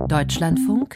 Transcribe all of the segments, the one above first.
Deutschlandfunk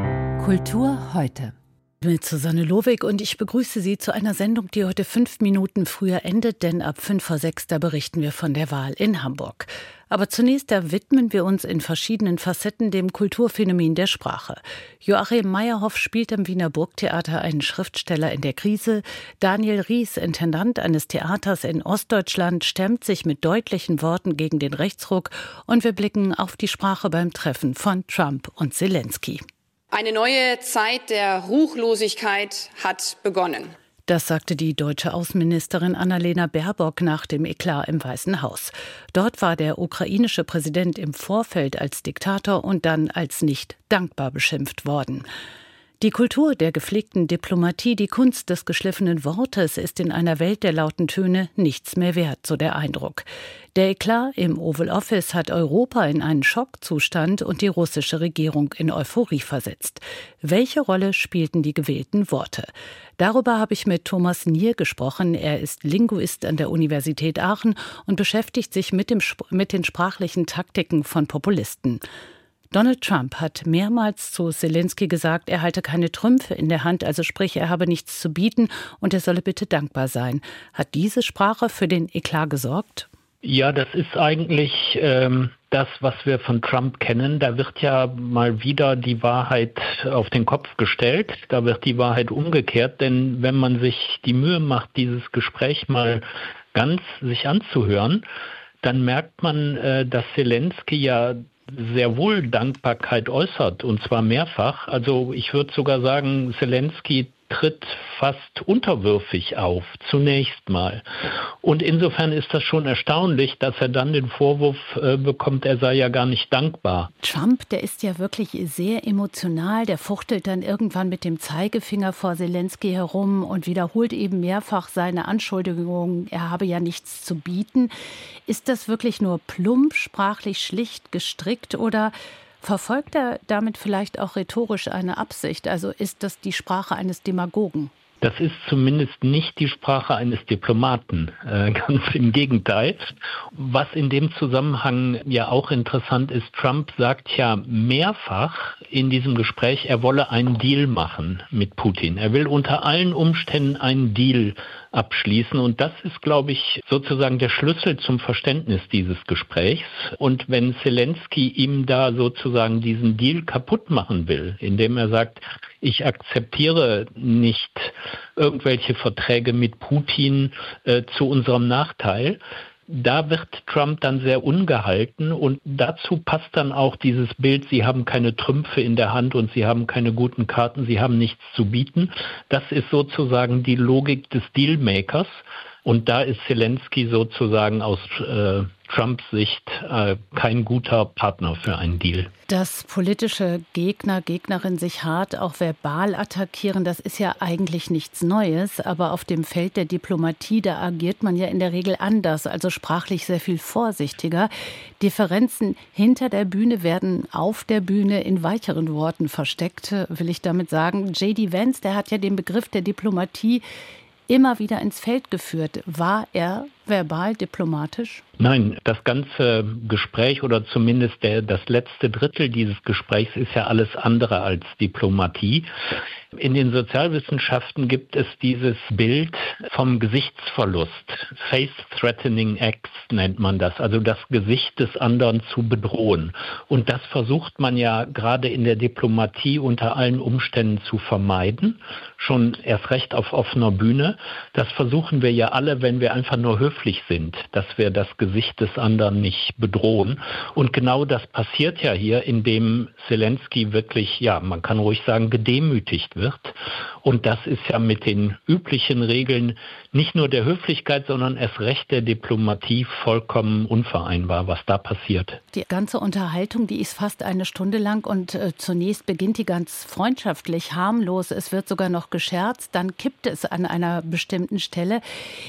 Kultur heute. Mit Susanne Lowig und ich begrüße Sie zu einer Sendung, die heute 5 Minuten früher endet, denn ab 5:05 da berichten wir von der Wahl in Hamburg. Aber zunächst widmen wir uns in verschiedenen Facetten dem Kulturphänomen der Sprache. Joachim Meyerhoff spielt am Wiener Burgtheater einen Schriftsteller in der Krise. Daniel Ries, Intendant eines Theaters in Ostdeutschland, stemmt sich mit deutlichen Worten gegen den Rechtsruck. Und wir blicken auf die Sprache beim Treffen von Trump und Zelensky. Eine neue Zeit der Ruchlosigkeit hat begonnen. Das sagte die deutsche Außenministerin Annalena Baerbock nach dem Eklat im Weißen Haus. Dort war der ukrainische Präsident im Vorfeld als Diktator und dann als nicht dankbar beschimpft worden. Die Kultur der gepflegten Diplomatie, die Kunst des geschliffenen Wortes ist in einer Welt der lauten Töne nichts mehr wert, so der Eindruck. Der Eklat im Oval Office hat Europa in einen Schockzustand und die russische Regierung in Euphorie versetzt. Welche Rolle spielten die gewählten Worte? Darüber habe ich mit Thomas Nier gesprochen. Er ist Linguist an der Universität Aachen und beschäftigt sich mit den sprachlichen Taktiken von Populisten. Donald Trump hat mehrmals zu Zelensky gesagt, er halte keine Trümpfe in der Hand, also sprich, er habe nichts zu bieten und er solle bitte dankbar sein. Hat diese Sprache für den Eklat gesorgt? Ja, das ist eigentlich das, was wir von Trump kennen. Da wird ja mal wieder die Wahrheit auf den Kopf gestellt. Da wird die Wahrheit umgekehrt. Denn wenn man sich die Mühe macht, dieses Gespräch mal ganz sich anzuhören, dann merkt man, dass Zelensky ja sehr wohl Dankbarkeit äußert, und zwar mehrfach. Also ich würde sogar sagen, Zelensky tritt fast unterwürfig auf, zunächst mal. Und insofern ist das schon erstaunlich, dass er dann den Vorwurf bekommt, er sei ja gar nicht dankbar. Trump, der ist ja wirklich sehr emotional, der fuchtelt dann irgendwann mit dem Zeigefinger vor Zelensky herum und wiederholt eben mehrfach seine Anschuldigungen, er habe ja nichts zu bieten. Ist das wirklich nur plump, sprachlich schlicht gestrickt oder verfolgt er damit vielleicht auch rhetorisch eine Absicht? Also ist das die Sprache eines Demagogen? Das ist zumindest nicht die Sprache eines Diplomaten, ganz im Gegenteil. Was in dem Zusammenhang ja auch interessant ist, Trump sagt ja mehrfach in diesem Gespräch, er wolle einen Deal machen mit Putin. Er will unter allen Umständen einen Deal abschließen und das ist, glaube ich, sozusagen der Schlüssel zum Verständnis dieses Gesprächs. Und wenn Zelensky ihm da sozusagen diesen Deal kaputt machen will, indem er sagt, ich akzeptiere nicht irgendwelche Verträge mit Putin zu unserem Nachteil, da wird Trump dann sehr ungehalten und dazu passt dann auch dieses Bild, Sie haben keine Trümpfe in der Hand und Sie haben keine guten Karten, Sie haben nichts zu bieten. Das ist sozusagen die Logik des Dealmakers und da ist Zelensky sozusagen aus Trumps Sicht kein guter Partner für einen Deal. Dass politische Gegner, Gegnerinnen sich hart auch verbal attackieren, das ist ja eigentlich nichts Neues. Aber auf dem Feld der Diplomatie, da agiert man ja in der Regel anders, also sprachlich sehr viel vorsichtiger. Differenzen hinter der Bühne werden auf der Bühne in weicheren Worten versteckt, will ich damit sagen. J.D. Vance, der hat ja den Begriff der Diplomatie immer wieder ins Feld geführt. War er verbal diplomatisch? Nein, das ganze Gespräch oder zumindest das letzte Drittel dieses Gesprächs ist ja alles andere als Diplomatie. In den Sozialwissenschaften gibt es dieses Bild vom Gesichtsverlust. Face-threatening acts nennt man das, also das Gesicht des anderen zu bedrohen. Und das versucht man ja gerade in der Diplomatie unter allen Umständen zu vermeiden, schon erst recht auf offener Bühne. Das versuchen wir ja alle, wenn wir einfach nur höflich sind, dass wir das Gesicht des anderen nicht bedrohen. Und genau das passiert ja hier, indem Zelensky wirklich, ja, man kann ruhig sagen, gedemütigt wird. Und das ist ja mit den üblichen Regeln nicht nur der Höflichkeit, sondern erst recht der Diplomatie vollkommen unvereinbar, was da passiert. Die ganze Unterhaltung, die ist fast eine Stunde lang und zunächst beginnt die ganz freundschaftlich, harmlos. Es wird sogar noch gescherzt, dann kippt es an einer bestimmten Stelle.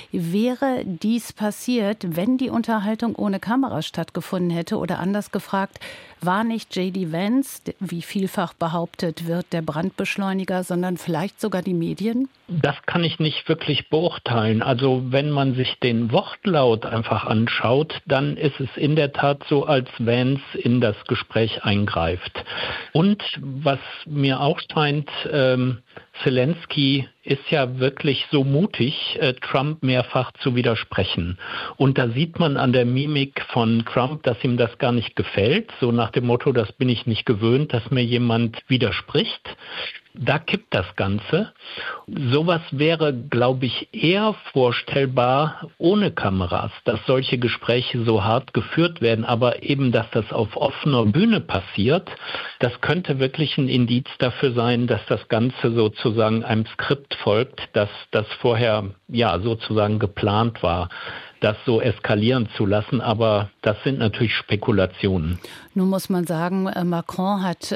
Wäre dies passiert, wenn die Unterhaltung ohne Kamera stattgefunden hätte oder anders gefragt, war nicht J.D. Vance, wie vielfach behauptet wird, der Brandbeschleuniger, sondern vielleicht vielleicht sogar die Medien? Das kann ich nicht wirklich beurteilen. Also wenn man sich den Wortlaut einfach anschaut, dann ist es in der Tat so, als Vance in das Gespräch eingreift. Und was mir auch scheint, Zelensky ist ja wirklich so mutig, Trump mehrfach zu widersprechen. Und da sieht man an der Mimik von Trump, dass ihm das gar nicht gefällt. So nach dem Motto, das bin ich nicht gewöhnt, dass mir jemand widerspricht. Da kippt das Ganze. Sowas wäre, glaube ich, eher vorstellbar ohne Kameras, dass solche Gespräche so hart geführt werden. Aber eben, dass das auf offener Bühne passiert, das könnte wirklich ein Indiz dafür sein, dass das Ganze sozusagen einem Skript folgt, dass das vorher ja sozusagen geplant war, das so eskalieren zu lassen. Aber das sind natürlich Spekulationen. Nun muss man sagen, Macron hat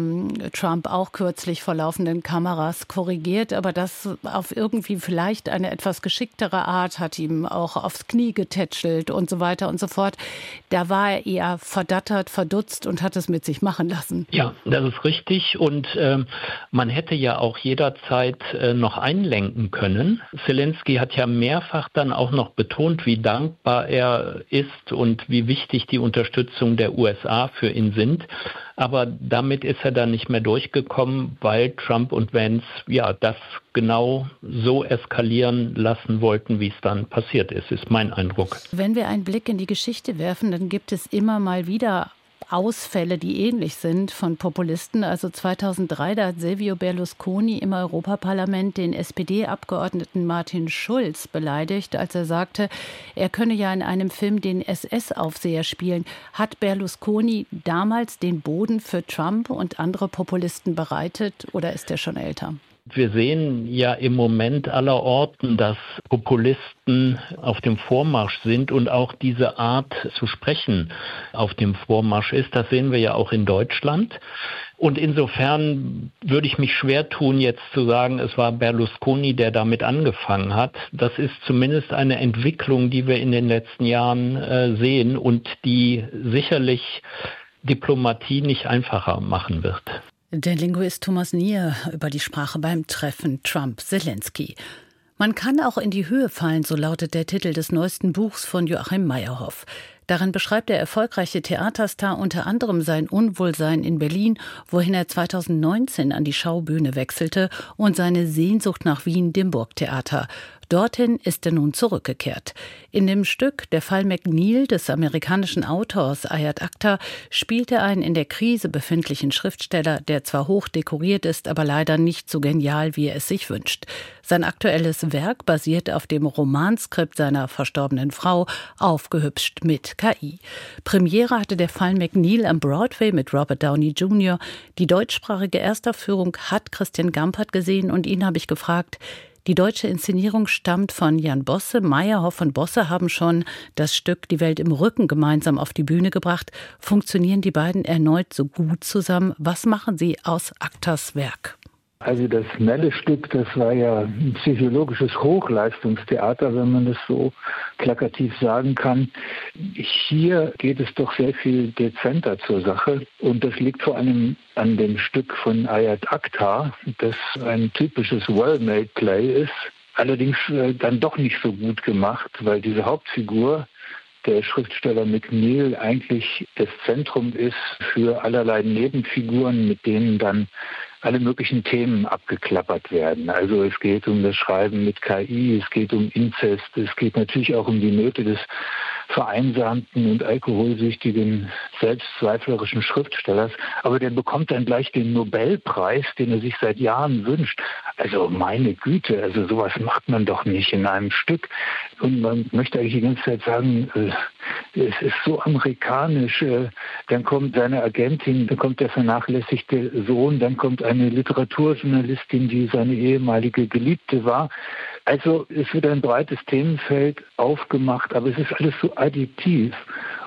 Trump auch kürzlich vor laufenden Kameras korrigiert, aber das auf irgendwie vielleicht eine etwas geschicktere Art, hat ihm auch aufs Knie getätschelt und so weiter und so fort. Da war er eher verdattert, verdutzt und hat es mit sich machen lassen. Ja, das ist richtig und man hätte ja auch jederzeit noch einlenken können. Zelensky hat ja mehrfach dann auch noch betont, wie dankbar er ist und wie wichtig die Unterstützung der USA für ihn sind. Aber damit ist er dann nicht mehr durchgekommen, weil Trump und Vance ja das genau so eskalieren lassen wollten, wie es dann passiert ist mein Eindruck. Wenn wir einen Blick in die Geschichte werfen, dann gibt es immer mal wieder Ausfälle, die ähnlich sind von Populisten. Also 2003, da hat Silvio Berlusconi im Europaparlament den SPD-Abgeordneten Martin Schulz beleidigt, als er sagte, er könne ja in einem Film den SS-Aufseher spielen. Hat Berlusconi damals den Boden für Trump und andere Populisten bereitet oder ist er schon älter? Wir sehen ja im Moment allerorten, dass Populisten auf dem Vormarsch sind und auch diese Art zu sprechen auf dem Vormarsch ist. Das sehen wir ja auch in Deutschland. Und insofern würde ich mich schwer tun, jetzt zu sagen, es war Berlusconi, der damit angefangen hat. Das ist zumindest eine Entwicklung, die wir in den letzten Jahren sehen und die sicherlich Diplomatie nicht einfacher machen wird. Der Linguist Thomas Nier über die Sprache beim Treffen Trump-Zelensky. Man kann auch in die Höhe fallen, so lautet der Titel des neuesten Buchs von Joachim Meyerhoff. Darin beschreibt der erfolgreiche Theaterstar unter anderem sein Unwohlsein in Berlin, wohin er 2019 an die Schaubühne wechselte, und seine Sehnsucht nach Wien, dem Burgtheater. Dorthin ist er nun zurückgekehrt. In dem Stück Der Fall McNeil des amerikanischen Autors Ayad Akhtar spielt er einen in der Krise befindlichen Schriftsteller, der zwar hoch dekoriert ist, aber leider nicht so genial, wie er es sich wünscht. Sein aktuelles Werk basiert auf dem Romanskript seiner verstorbenen Frau, aufgehübscht mit KI. Premiere hatte Der Fall McNeil am Broadway mit Robert Downey Jr. Die deutschsprachige Erstaufführung hat Christian Gampert gesehen und ihn habe ich gefragt. Die deutsche Inszenierung stammt von Jan Bosse. Meyerhoff und Bosse haben schon das Stück Die Welt im Rücken gemeinsam auf die Bühne gebracht. Funktionieren die beiden erneut so gut zusammen? Was machen sie aus Akhtars Werk? Also das Melle-Stück, das war ja ein psychologisches Hochleistungstheater, wenn man das so plakativ sagen kann. Hier geht es doch sehr viel dezenter zur Sache und das liegt vor allem an dem Stück von Ayad Akhtar, das ein typisches Well-Made Play ist, allerdings dann doch nicht so gut gemacht, weil diese Hauptfigur, der Schriftsteller McNeil, eigentlich das Zentrum ist für allerlei Nebenfiguren, mit denen dann alle möglichen Themen abgeklappert werden. Also es geht um das Schreiben mit KI, es geht um Inzest, es geht natürlich auch um die Nöte des vereinsamten und alkoholsüchtigen, selbstzweiflerischen Schriftstellers. Aber der bekommt dann gleich den Nobelpreis, den er sich seit Jahren wünscht. Also meine Güte, also sowas macht man doch nicht in einem Stück. Und man möchte eigentlich die ganze Zeit sagen, es ist so amerikanisch. Dann kommt seine Agentin, dann kommt der vernachlässigte Sohn, dann kommt eine Literaturjournalistin, die seine ehemalige Geliebte war. Also es wird ein breites Themenfeld aufgemacht, aber es ist alles so additiv.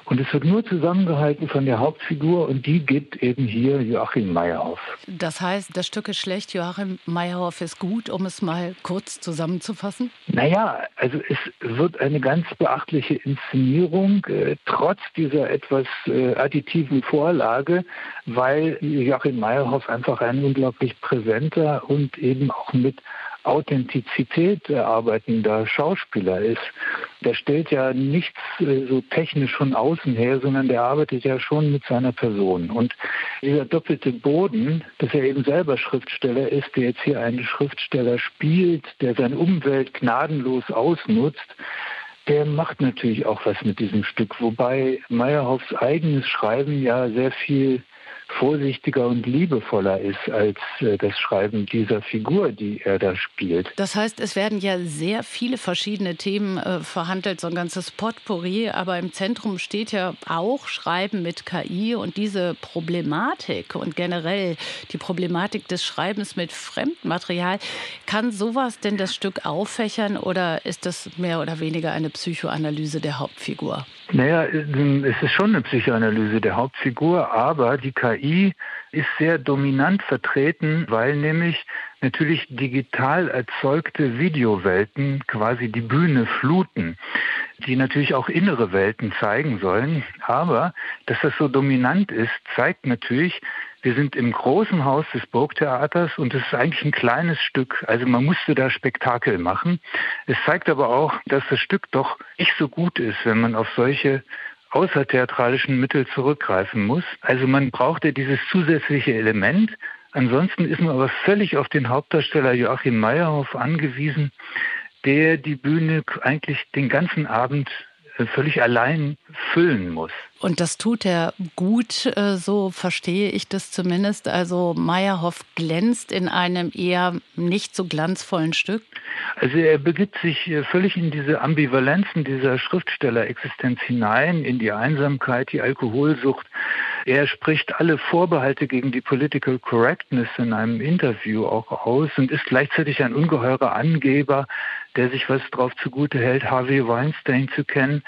Und es wird nur zusammengehalten von der Hauptfigur und die gibt eben hier Joachim Meyerhoff. Das heißt, das Stück ist schlecht, Joachim Meyerhoff ist gut, um es mal kurz zusammenzufassen? Naja, also es wird eine ganz beachtliche Inszenierung, trotz dieser etwas additiven Vorlage, weil Joachim Meyerhoff einfach ein unglaublich präsenter und eben auch mit Authentizität arbeitender Schauspieler ist. Der stellt ja nichts so technisch von außen her, sondern der arbeitet ja schon mit seiner Person. Und dieser doppelte Boden, dass er eben selber Schriftsteller ist, der jetzt hier einen Schriftsteller spielt, der seine Umwelt gnadenlos ausnutzt, der macht natürlich auch was mit diesem Stück. Wobei Meyerhoffs eigenes Schreiben ja sehr viel vorsichtiger und liebevoller ist als das Schreiben dieser Figur, die er da spielt. Das heißt, es werden ja sehr viele verschiedene Themen verhandelt, so ein ganzes Potpourri, aber im Zentrum steht ja auch Schreiben mit KI und diese Problematik und generell die Problematik des Schreibens mit Fremdmaterial. Kann sowas denn das Stück auffächern oder ist das mehr oder weniger eine Psychoanalyse der Hauptfigur? Naja, es ist schon eine Psychoanalyse der Hauptfigur, aber die KI ist sehr dominant vertreten, weil nämlich natürlich digital erzeugte Videowelten quasi die Bühne fluten, die natürlich auch innere Welten zeigen sollen. Aber dass das so dominant ist, zeigt natürlich, wir sind im großen Haus des Burgtheaters und es ist eigentlich ein kleines Stück. Also man musste da Spektakel machen. Es zeigt aber auch, dass das Stück doch nicht so gut ist, wenn man auf solche außertheatralischen Mittel zurückgreifen muss. Also man brauchte dieses zusätzliche Element. Ansonsten ist man aber völlig auf den Hauptdarsteller Joachim Meyerhoff angewiesen, der die Bühne eigentlich den ganzen Abend völlig allein füllen muss. Und das tut er gut, so verstehe ich das zumindest. Also Meyerhoff glänzt in einem eher nicht so glanzvollen Stück. Also er begibt sich völlig in diese Ambivalenzen dieser Schriftstellerexistenz hinein, in die Einsamkeit, die Alkoholsucht. Er spricht alle Vorbehalte gegen die Political Correctness in einem Interview auch aus und ist gleichzeitig ein ungeheurer Angeber, der sich was drauf zugute hält, Harvey Weinstein zu kennen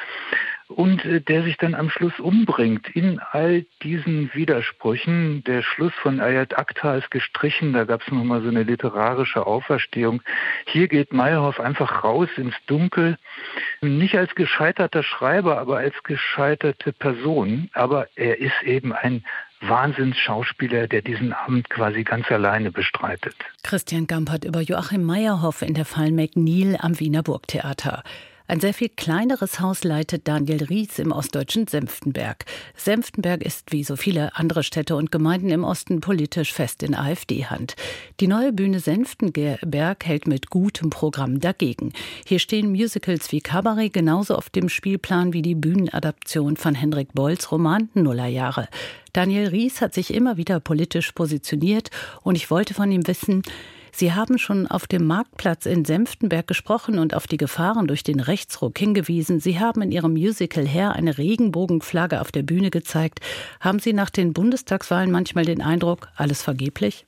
und der sich dann am Schluss umbringt in all diesen Widersprüchen. Der Schluss von Ayat Akhtar ist gestrichen, da gab es nochmal so eine literarische Auferstehung. Hier geht Meyerhoff einfach raus ins Dunkel, nicht als gescheiterter Schreiber, aber als gescheiterte Person. Aber er ist eben ein Wahnsinnsschauspieler, der diesen Abend quasi ganz alleine bestreitet. Christian Gampert über Joachim Meyerhoff in der Fall McNeil am Wiener Burgtheater. Ein sehr viel kleineres Haus leitet Daniel Ries im ostdeutschen Senftenberg. Senftenberg ist wie so viele andere Städte und Gemeinden im Osten politisch fest in AfD-Hand. Die neue Bühne Senftenberg hält mit gutem Programm dagegen. Hier stehen Musicals wie Cabaret genauso auf dem Spielplan wie die Bühnenadaption von Henrik Bolls Roman Nullerjahre. Daniel Ries hat sich immer wieder politisch positioniert und ich wollte von ihm wissen, Sie haben schon auf dem Marktplatz in Senftenberg gesprochen und auf die Gefahren durch den Rechtsruck hingewiesen. Sie haben in Ihrem Musical Hair eine Regenbogenflagge auf der Bühne gezeigt. Haben Sie nach den Bundestagswahlen manchmal den Eindruck, alles vergeblich?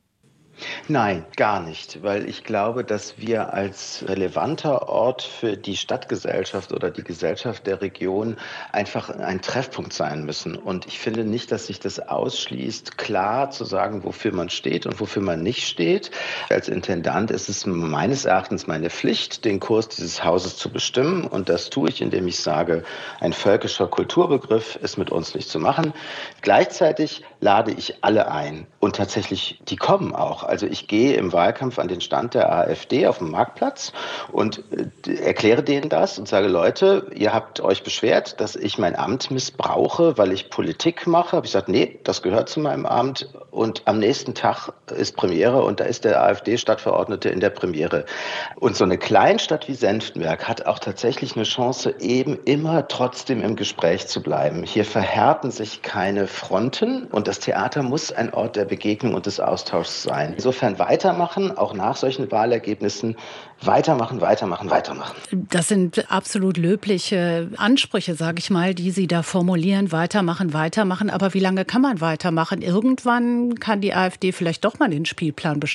Nein, gar nicht, weil ich glaube, dass wir als relevanter Ort für die Stadtgesellschaft oder die Gesellschaft der Region einfach ein Treffpunkt sein müssen. Und ich finde nicht, dass sich das ausschließt, klar zu sagen, wofür man steht und wofür man nicht steht. Als Intendant ist es meines Erachtens meine Pflicht, den Kurs dieses Hauses zu bestimmen. Und das tue ich, indem ich sage, ein völkischer Kulturbegriff ist mit uns nicht zu machen. Gleichzeitig lade ich alle ein. Und tatsächlich, die kommen auch. Also ich gehe im Wahlkampf an den Stand der AfD auf dem Marktplatz und erkläre denen das und sage, Leute, ihr habt euch beschwert, dass ich mein Amt missbrauche, weil ich Politik mache. Habe ich gesagt, nee, das gehört zu meinem Amt. Und am nächsten Tag ist Premiere und da ist der AfD-Stadtverordnete in der Premiere. Und so eine Kleinstadt wie Senftenberg hat auch tatsächlich eine Chance, eben immer trotzdem im Gespräch zu bleiben. Hier verhärten sich keine Fronten und das Theater muss ein Ort der Begegnung und des Austauschs sein. Insofern weitermachen, auch nach solchen Wahlergebnissen, weitermachen. Das sind absolut löbliche Ansprüche, sage ich mal, die Sie da formulieren. Weitermachen. Aber wie lange kann man weitermachen? Irgendwann kann die AfD vielleicht doch mal den Spielplan bestimmen.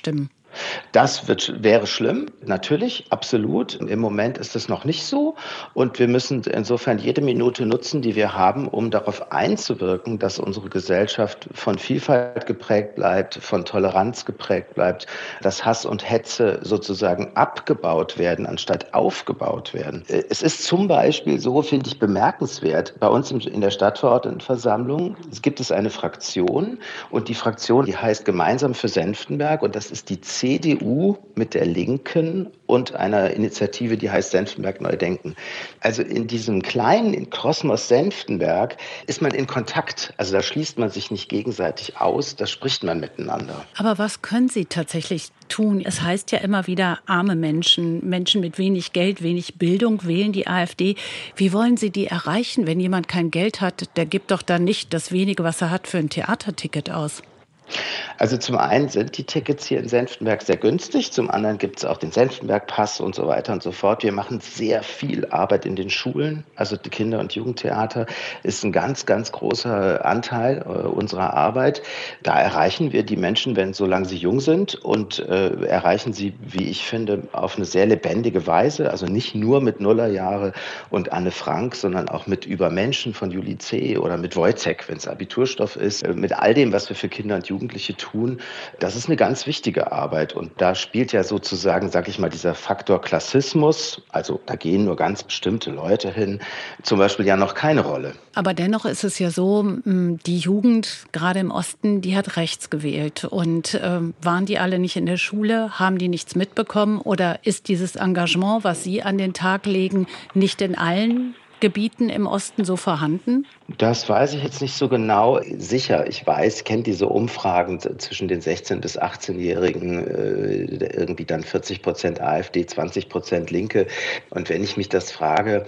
Das wäre schlimm, natürlich, absolut. Im Moment ist es noch nicht so. Und wir müssen insofern jede Minute nutzen, die wir haben, um darauf einzuwirken, dass unsere Gesellschaft von Vielfalt geprägt bleibt, von Toleranz geprägt bleibt, dass Hass und Hetze sozusagen abgebaut werden, anstatt aufgebaut werden. Es ist zum Beispiel so, finde ich, bemerkenswert, bei uns in der Stadtverordnetenversammlung gibt es eine Fraktion und die Fraktion, die heißt Gemeinsam für Senftenberg und das ist die CDU mit der Linken und einer Initiative, die heißt Senftenberg Neu Denken. Also in diesem kleinen Kosmos Senftenberg ist man in Kontakt. Also da schließt man sich nicht gegenseitig aus, da spricht man miteinander. Aber was können Sie tatsächlich tun? Es heißt ja immer wieder, arme Menschen, Menschen mit wenig Geld, wenig Bildung wählen die AfD. Wie wollen Sie die erreichen? Wenn jemand kein Geld hat, der gibt doch dann nicht das wenige, was er hat, für ein Theaterticket aus. Also zum einen sind die Tickets hier in Senftenberg sehr günstig, zum anderen gibt es auch den Senftenberg-Pass und so weiter und so fort. Wir machen sehr viel Arbeit in den Schulen, also die Kinder- und Jugendtheater ist ein ganz, ganz großer Anteil unserer Arbeit. Da erreichen wir die Menschen, solange sie jung sind und erreichen sie, wie ich finde, auf eine sehr lebendige Weise, also nicht nur mit Nullerjahre und Anne Frank, sondern auch mit Übermenschen von Juli C. oder mit Wojciech, wenn es Abiturstoff ist, mit all dem, was wir für Kinder und Jugendliche tun. Das ist eine ganz wichtige Arbeit und da spielt ja sozusagen, sag ich mal, dieser Faktor Klassismus, also da gehen nur ganz bestimmte Leute hin, zum Beispiel ja noch keine Rolle. Aber dennoch ist es ja so, die Jugend, gerade im Osten, die hat rechts gewählt und waren die alle nicht in der Schule, haben die nichts mitbekommen oder ist dieses Engagement, was Sie an den Tag legen, nicht in allen Gebieten im Osten so vorhanden? Das weiß ich jetzt nicht so genau. Sicher, ich kenne diese Umfragen zwischen den 16- bis 18-Jährigen, irgendwie dann 40% AfD, 20% Linke. Und wenn ich mich das frage,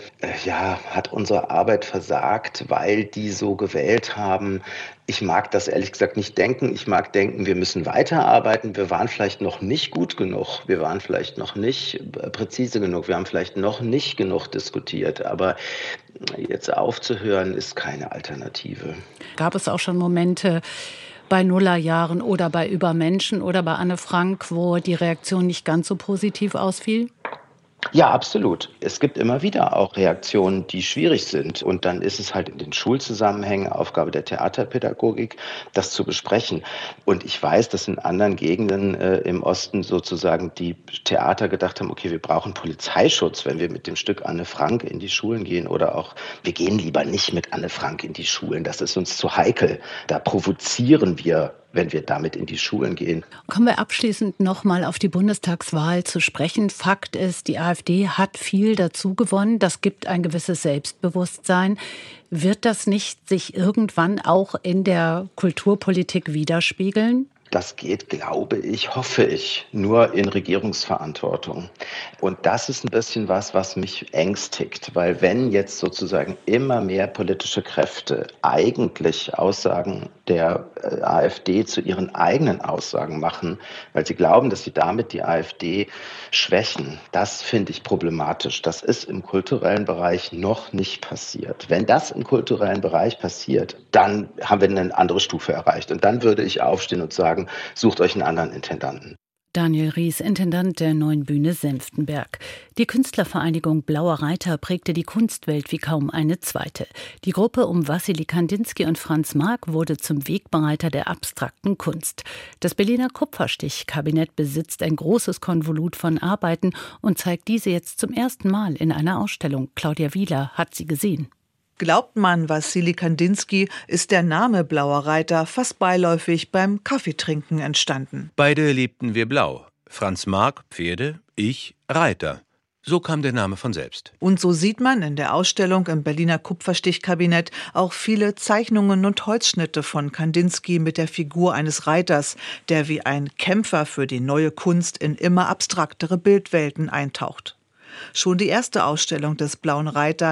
hat unsere Arbeit versagt, weil die so gewählt haben? Ich mag das ehrlich gesagt nicht denken. Ich mag denken, wir müssen weiterarbeiten. Wir waren vielleicht noch nicht gut genug. Wir waren vielleicht noch nicht präzise genug. Wir haben vielleicht noch nicht genug diskutiert. Aber jetzt aufzuhören, ist keine Alternative. Gab es auch schon Momente bei Nullerjahren oder bei Übermenschen oder bei Anne Frank, wo die Reaktion nicht ganz so positiv ausfiel? Ja, absolut. Es gibt immer wieder auch Reaktionen, die schwierig sind. Und dann ist es halt in den Schulzusammenhängen Aufgabe der Theaterpädagogik, das zu besprechen. Und ich weiß, dass in anderen Gegenden im Osten sozusagen die Theater gedacht haben, okay, wir brauchen Polizeischutz, wenn wir mit dem Stück Anne Frank in die Schulen gehen. Oder auch, wir gehen lieber nicht mit Anne Frank in die Schulen. Das ist uns zu heikel. Da provozieren wir, wenn wir damit in die Schulen gehen. Kommen wir abschließend noch mal auf die Bundestagswahl zu sprechen. Fakt ist, die AfD hat viel dazu gewonnen. Das gibt ein gewisses Selbstbewusstsein. Wird das nicht sich irgendwann auch in der Kulturpolitik widerspiegeln? Das geht, glaube ich, hoffe ich, nur in Regierungsverantwortung. Und das ist ein bisschen was mich ängstigt, weil wenn jetzt sozusagen immer mehr politische Kräfte eigentlich Aussagen der AfD zu ihren eigenen Aussagen machen, weil sie glauben, dass sie damit die AfD schwächen, das finde ich problematisch. Das ist im kulturellen Bereich noch nicht passiert. Wenn das im kulturellen Bereich passiert, dann haben wir eine andere Stufe erreicht. Und dann würde ich aufstehen und sagen, sucht euch einen anderen Intendanten. Daniel Ries, Intendant der Neuen Bühne Senftenberg. Die Künstlervereinigung Blauer Reiter prägte die Kunstwelt wie kaum eine zweite. Die Gruppe um Wassily Kandinsky und Franz Marc wurde zum Wegbereiter der abstrakten Kunst. Das Berliner Kupferstich-Kabinett besitzt ein großes Konvolut von Arbeiten und zeigt diese jetzt zum ersten Mal in einer Ausstellung. Claudia Wieler hat sie gesehen. Glaubt man Wassily Kandinsky, ist der Name Blauer Reiter fast beiläufig beim Kaffeetrinken entstanden. Beide liebten wir blau. Franz Marc Pferde, ich Reiter. So kam der Name von selbst. Und so sieht man in der Ausstellung im Berliner Kupferstichkabinett auch viele Zeichnungen und Holzschnitte von Kandinsky mit der Figur eines Reiters, der wie ein Kämpfer für die neue Kunst in immer abstraktere Bildwelten eintaucht. Schon die erste Ausstellung des Blauen Reiter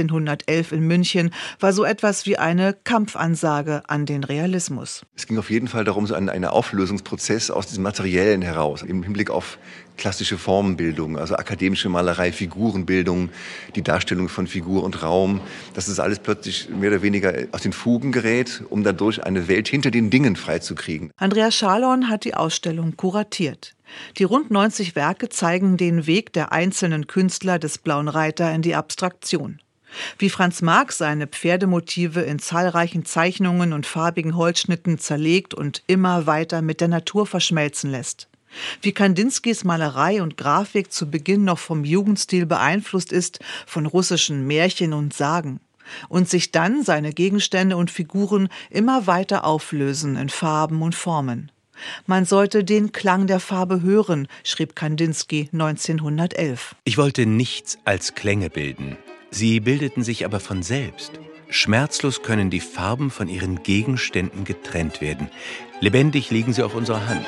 1911 in München war so etwas wie eine Kampfansage an den Realismus. Es ging auf jeden Fall darum, so einen Auflösungsprozess aus diesem Materiellen heraus, im Hinblick auf klassische Formenbildung, also akademische Malerei, Figurenbildung, die Darstellung von Figur und Raum, dass es alles plötzlich mehr oder weniger aus den Fugen gerät, um dadurch eine Welt hinter den Dingen freizukriegen. Andreas Schalorn hat die Ausstellung kuratiert. Die rund 90 Werke zeigen den Weg der einzelnen Künstler des Blauen Reiter in die Abstraktion. Wie Franz Marc seine Pferdemotive in zahlreichen Zeichnungen und farbigen Holzschnitten zerlegt und immer weiter mit der Natur verschmelzen lässt. Wie Kandinskis Malerei und Grafik zu Beginn noch vom Jugendstil beeinflusst ist, von russischen Märchen und Sagen. Und sich dann seine Gegenstände und Figuren immer weiter auflösen in Farben und Formen. Man sollte den Klang der Farbe hören, schrieb Kandinsky 1911. Ich wollte nichts als Klänge bilden. Sie bildeten sich aber von selbst. Schmerzlos können die Farben von ihren Gegenständen getrennt werden. Lebendig liegen sie auf unserer Hand.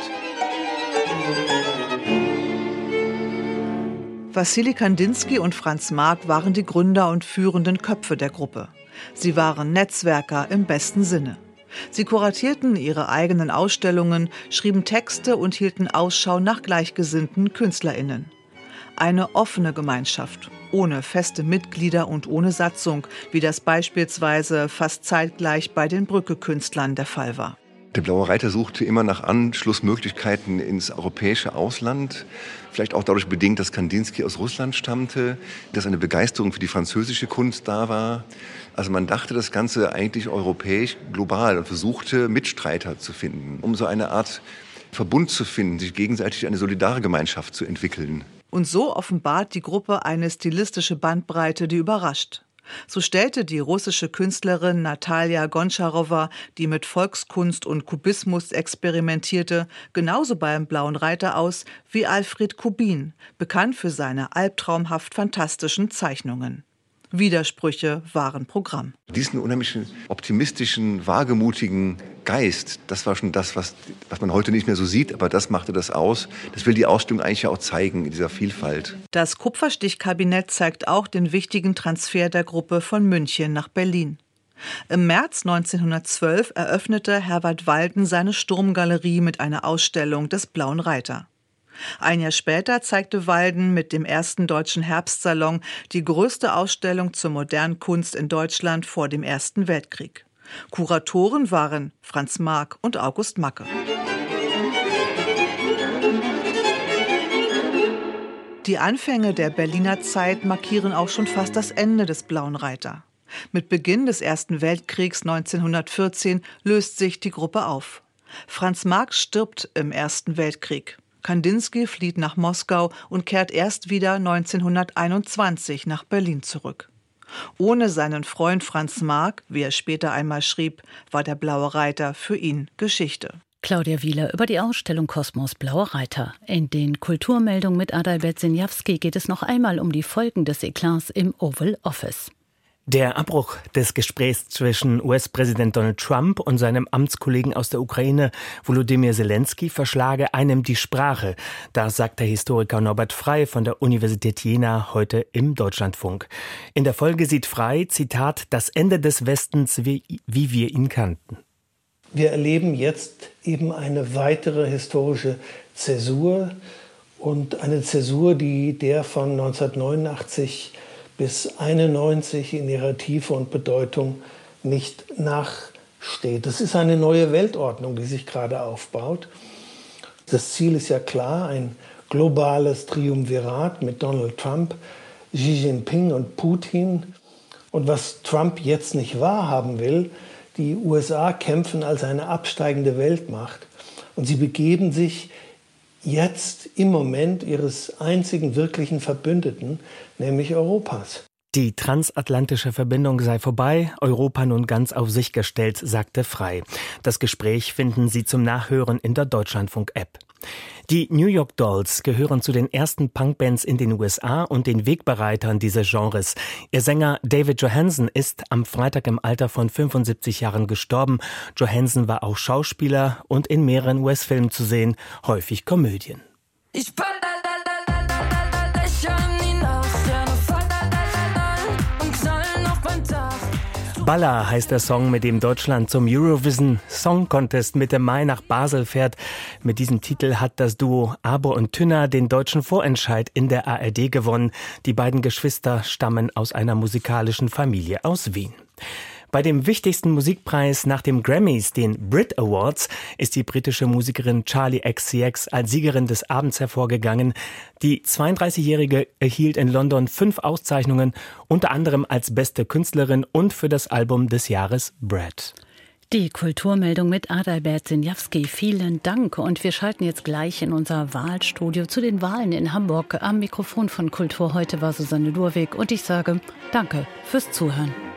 Wassili Kandinsky und Franz Marc waren die Gründer und führenden Köpfe der Gruppe. Sie waren Netzwerker im besten Sinne. Sie kuratierten ihre eigenen Ausstellungen, schrieben Texte und hielten Ausschau nach gleichgesinnten KünstlerInnen. Eine offene Gemeinschaft, ohne feste Mitglieder und ohne Satzung, wie das beispielsweise fast zeitgleich bei den Brücke-Künstlern der Fall war. Der Blaue Reiter suchte immer nach Anschlussmöglichkeiten ins europäische Ausland. Vielleicht auch dadurch bedingt, dass Kandinsky aus Russland stammte, dass eine Begeisterung für die französische Kunst da war. Also man dachte das Ganze eigentlich europäisch, global und versuchte Mitstreiter zu finden, um so eine Art Verbund zu finden, sich gegenseitig eine solidare Gemeinschaft zu entwickeln. Und so offenbart die Gruppe eine stilistische Bandbreite, die überrascht. So stellte die russische Künstlerin Natalia Gontscharowa, die mit Volkskunst und Kubismus experimentierte, genauso beim Blauen Reiter aus wie Alfred Kubin, bekannt für seine albtraumhaft fantastischen Zeichnungen. Widersprüche waren Programm. Diesen unheimlichen, optimistischen, wagemutigen Geist, das war schon das, was man heute nicht mehr so sieht, aber das machte das aus. Das will die Ausstellung eigentlich ja auch zeigen, in dieser Vielfalt. Das Kupferstichkabinett zeigt auch den wichtigen Transfer der Gruppe von München nach Berlin. Im März 1912 eröffnete Herwart Walden seine Sturmgalerie mit einer Ausstellung des Blauen Reiter. Ein Jahr später zeigte Walden mit dem ersten Deutschen Herbstsalon die größte Ausstellung zur modernen Kunst in Deutschland vor dem Ersten Weltkrieg. Kuratoren waren Franz Marc und August Macke. Die Anfänge der Berliner Zeit markieren auch schon fast das Ende des Blauen Reiter. Mit Beginn des Ersten Weltkriegs 1914 löst sich die Gruppe auf. Franz Marc stirbt im Ersten Weltkrieg. Kandinsky flieht nach Moskau und kehrt erst wieder 1921 nach Berlin zurück. Ohne seinen Freund Franz Marc, wie er später einmal schrieb, war der Blaue Reiter für ihn Geschichte. Claudia Wieler über die Ausstellung Kosmos Blauer Reiter. In den Kulturmeldungen mit Adalbert Sinjawski geht es noch einmal um die Folgen des Eklats im Oval Office. Der Abbruch des Gesprächs zwischen US-Präsident Donald Trump und seinem Amtskollegen aus der Ukraine, Volodymyr Zelensky, verschlage einem die Sprache. Das sagt der Historiker Norbert Frey von der Universität Jena heute im Deutschlandfunk. In der Folge sieht Frey, Zitat, das Ende des Westens, wie wir ihn kannten. Wir erleben jetzt eben eine weitere historische Zäsur und eine Zäsur, die der von 1989 bis 1991 in ihrer Tiefe und Bedeutung nicht nachsteht. Das ist eine neue Weltordnung, die sich gerade aufbaut. Das Ziel ist ja klar, ein globales Triumvirat mit Donald Trump, Xi Jinping und Putin. Und was Trump jetzt nicht wahrhaben will, die USA kämpfen als eine absteigende Weltmacht und sie begeben sich jetzt im Moment ihres einzigen wirklichen Verbündeten, nämlich Europas. Die transatlantische Verbindung sei vorbei, Europa nun ganz auf sich gestellt, sagte Frey. Das Gespräch finden Sie zum Nachhören in der Deutschlandfunk-App. Die New York Dolls gehören zu den ersten Punkbands in den USA und den Wegbereitern dieses Genres. Ihr Sänger David Johansen ist am Freitag im Alter von 75 Jahren gestorben. Johansen war auch Schauspieler und in mehreren US-Filmen zu sehen, häufig Komödien. Balla heißt der Song, mit dem Deutschland zum Eurovision Song Contest Mitte Mai nach Basel fährt. Mit diesem Titel hat das Duo Aber und Tünner den deutschen Vorentscheid in der ARD gewonnen. Die beiden Geschwister stammen aus einer musikalischen Familie aus Wien. Bei dem wichtigsten Musikpreis nach dem Grammys, den Brit Awards, ist die britische Musikerin Charli XCX als Siegerin des Abends hervorgegangen. Die 32-Jährige erhielt in London 5 Auszeichnungen, unter anderem als beste Künstlerin und für das Album des Jahres Bread. Die Kulturmeldung mit Adalbert Sinjawski. Vielen Dank. Und wir schalten jetzt gleich in unser Wahlstudio zu den Wahlen in Hamburg. Am Mikrofon von Kultur heute war Susanne Lurwig und ich sage Danke fürs Zuhören.